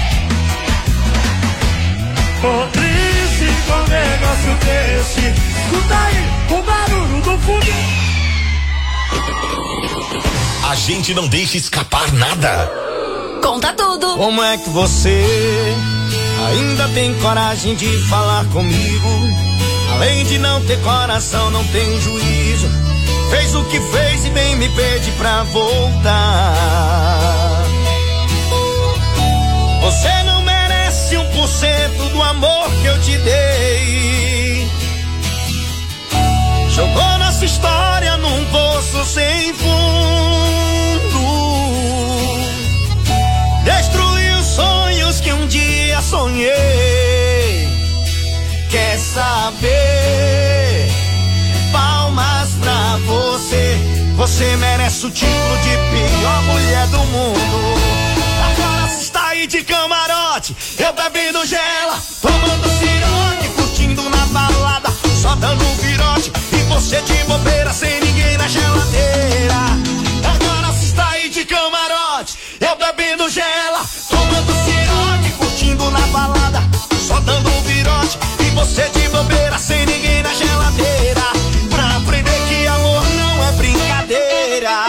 Tô triste com um negócio desse. Escuta aí o barulho do foguete. A gente não deixa escapar nada. Conta tudo. Como é que você ainda tem coragem de falar comigo? Além de não ter coração, não tem juízo. Fez o que fez e vem me pedir pra voltar. Você não merece 1% do amor que eu te dei. Jogou nossa história num poço sem fundo. Destruiu sonhos que um dia sonhei. Quer saber? Palmas pra você. Você merece o título de pior mulher do mundo. Agora você está aí de camarote, eu bebendo gela, tomando cirote, curtindo na balada, só dando um virote. E você de bobeira, sem ninguém na geladeira. Agora você está aí de camarote, eu bebendo gela, tomando cirote, curtindo na balada, só dando um virote. E você de bobeira, sem ninguém na geladeira. Pra aprender que amor não é brincadeira.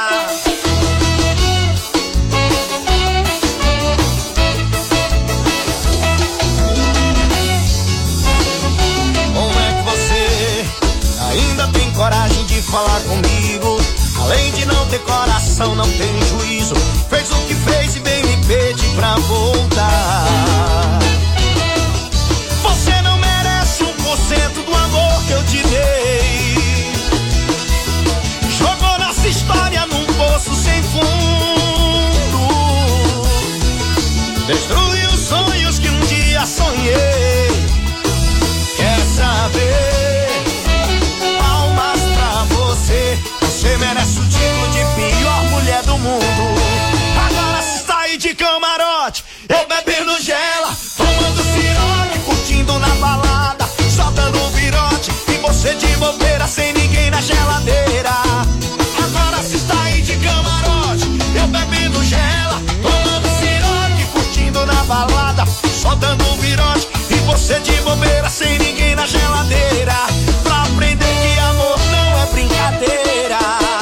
Como é que você ainda tem coragem de falar comigo? Além de não ter coração, não tem juízo. Fez o que fez e vem me pedir pra voltar. Você não merece 1% do amor que eu te dei. Jogou nossa história num poço sem fundo. Destruiu sonhos que um dia sonhei. Quer saber? Palmas pra você. Você merece o título de pior mulher do mundo. Agora você está aí de camarote, eu bebendo gela, tomando cirote, curtindo na balada, só dando um virote. E você de bobeira, sem ninguém na geladeira. Agora você está aí de camarote, eu bebendo gela, tomando cirote, curtindo na balada, só dando um virote. E você de bobeira, sem ninguém na geladeira. Pra aprender que amor não é brincadeira.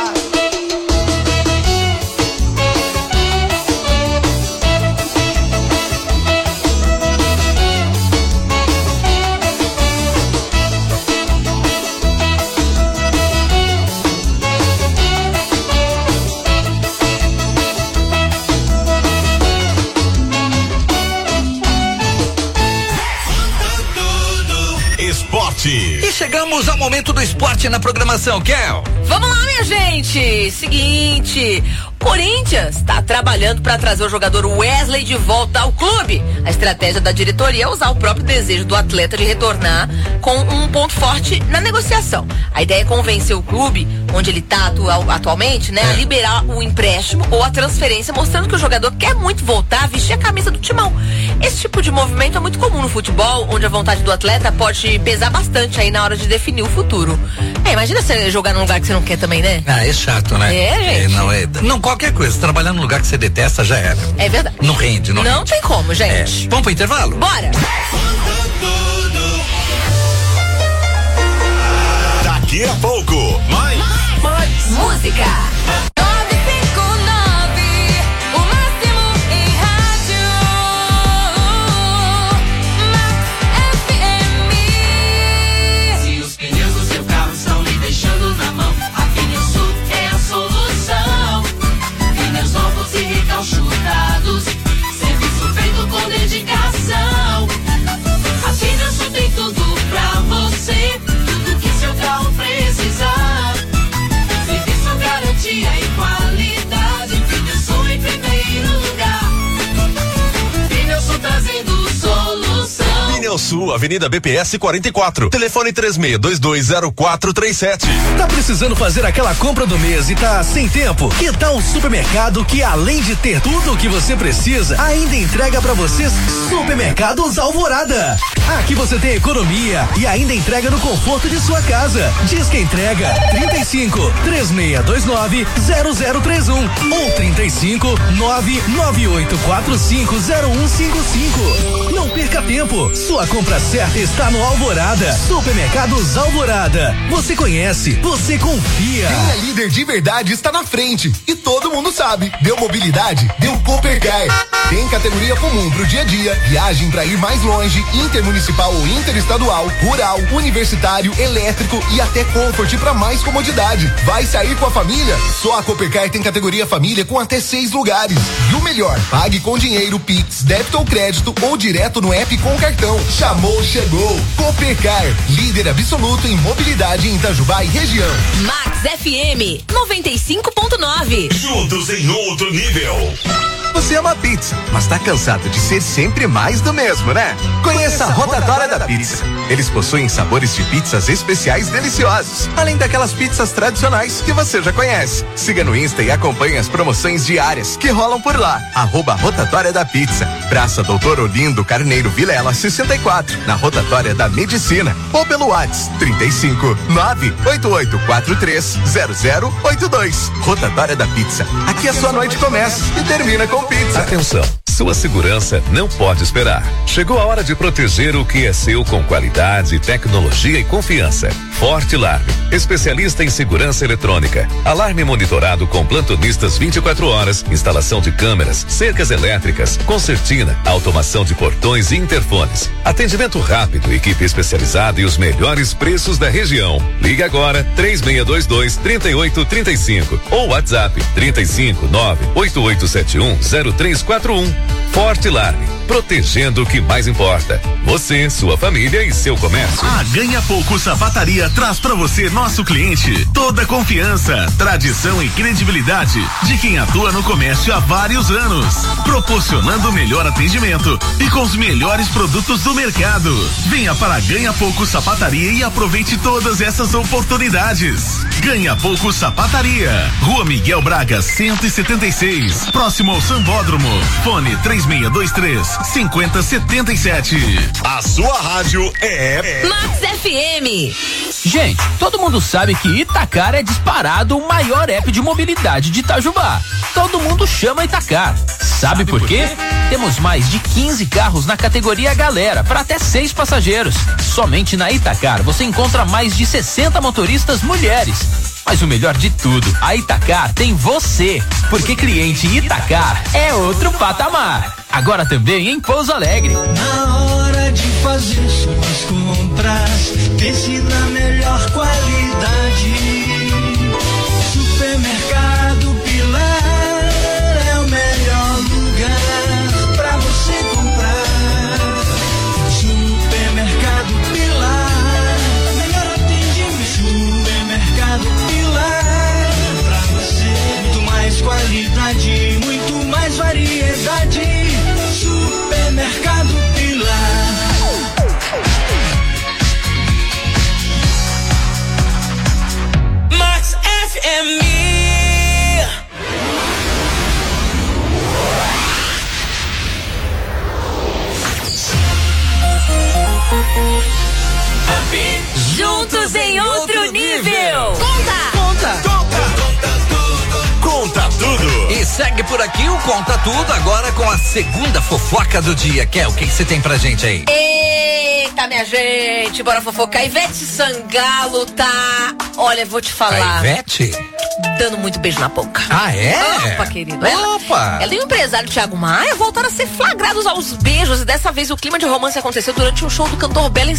Esporte. E chegamos ao momento do esporte na programação, Kel. Vamos lá, minha gente. Seguinte, Corinthians está trabalhando para trazer o jogador Wesley de volta ao clube. A estratégia da diretoria é usar o próprio desejo do atleta de retornar com um ponto forte na negociação. A ideia é convencer o clube, onde ele está atualmente, né, a liberar o empréstimo ou a transferência, mostrando que o jogador quer muito voltar a vestir a camisa do timão. Esse tipo de movimento é muito comum no futebol, onde a vontade do atleta pode pesar bastante aí na hora de definir o futuro. Imagina você jogar num lugar que você não quer também, né? Ah, é chato, né? É, gente. Não, qualquer coisa, trabalhar num lugar que você detesta já era. É verdade. Não rende, não Não rende. tem como, gente. Vamos pro intervalo? Bora! Daqui a pouco, mais música. 959, o máximo em rádio. Max FM. Se os pneus do seu carro estão lhe deixando na mão, a Pneu Sul é a solução. Pneus novos e recalchutados, serviço feito com dedicação. A Pneu Sul tem tudo pra você, tudo que seu carro precisar. Serviço, garantia e Sul, Avenida BPS 44. Telefone 36220437. Tá precisando fazer aquela compra do mês e tá sem tempo? Que tal o supermercado que, além de ter tudo o que você precisa, ainda entrega pra vocês? Supermercados Alvorada. Aqui você tem economia e ainda entrega no conforto de sua casa. Diz que entrega 35 3629 0031 ou 35 99845 0155. Não perca tempo. Sua compra certa está no Alvorada. Supermercados Alvorada. Você conhece, você confia. Quem é líder de verdade está na frente e todo mundo sabe. Deu mobilidade, deu Coopercar. Tem categoria comum pro dia a dia, viagem pra ir mais longe, intermunicipal ou interestadual, rural, universitário, elétrico e até Comfort pra mais comodidade. Vai sair com a família? Só a Coopercar tem categoria família com até 6 lugares. E o melhor, pague com dinheiro, Pix, débito ou crédito ou direto no app com cartão. Chamou, chegou. Coopercar, líder absoluto em mobilidade em Itajubá e região. Max FM 95.9. Juntos em outro nível. Você ama pizza, mas tá cansado de ser sempre mais do mesmo, né? Conheça a Rotatória da Pizza. Eles possuem sabores de pizzas especiais deliciosos, além daquelas pizzas tradicionais que você já conhece. Siga no Insta e acompanhe as promoções diárias que rolam por lá. @Rotatória da Pizza. Praça Doutor Olindo Carneiro Vilela 64, na Rotatória da Medicina. Ou pelo WhatsApp 35 98843 0082. Rotatória da Pizza. Aqui a sua noite começa e termina com pizza. Atenção, sua segurança não pode esperar. Chegou a hora de proteger o que é seu com qualidade, tecnologia e confiança. Forte Alarme, especialista em segurança eletrônica. Alarme monitorado com plantonistas 24 horas, instalação de câmeras, cercas elétricas, concertina, automação de portões e interfones. Atendimento rápido, equipe especializada e os melhores preços da região. Ligue agora 3622-3835 ou WhatsApp 359-8871-0341. Forte Alarme, protegendo o que mais importa. Você, sua família e seu comércio. A Ganha Pouco Sapataria traz pra você, nosso cliente, toda a confiança, tradição e credibilidade de quem atua no comércio há vários anos, proporcionando o melhor atendimento e com os melhores produtos do mercado. Venha para a Ganha Pouco Sapataria e aproveite todas essas oportunidades. Ganha Pouco Sapataria, Rua Miguel Braga 176, próximo ao Sambódromo. Fone 3623-5077. A sua rádio é Max FM. Gente, todo mundo sabe que Itacar é disparado o maior app de mobilidade de Itajubá. Todo mundo chama Itacar. Sabe por quê? Temos mais de 15 carros na categoria Galera, para até 6 passageiros. Somente na Itacar você encontra mais de 60 motoristas mulheres. Mas o melhor de tudo, a Itacar tem você, porque cliente Itacar é outro patamar. Agora também em Pouso Alegre. Na hora de fazer suas compras, pense na melhor qualidade. Supermercado Pilar é o melhor lugar pra você comprar. Supermercado Pilar, melhor atendimento. Supermercado Pilar, pra você muito mais qualidade, muito mais variedade. Supermercado Pilar. Max FM. Juntos em outro nível. Conta tudo. E segue por aqui o Conta Tudo, agora com a segunda fofoca do dia. Kel, o que você tem pra gente aí? Eita, minha gente, bora fofocar. Ivete Sangalo tá, olha, vou te falar. A Ivete? Dando muito beijo na boca. Ah, é? Opa, querido. Opa! Ela e o empresário Thiago Maia voltaram a ser flagrados aos beijos e dessa vez o clima de romance aconteceu durante um show do cantor Belen